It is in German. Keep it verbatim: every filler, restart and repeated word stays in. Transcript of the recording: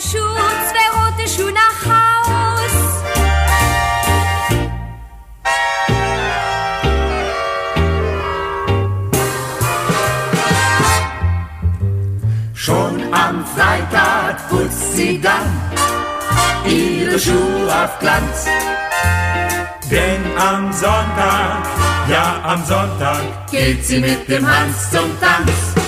Schuh, zwei rote Schuhe nach Haus. Schon am Freitag putzt sie dann ihre Schuhe auf Glanz. Denn am Sonntag, ja am Sonntag, geht sie mit dem Hans zum Tanz.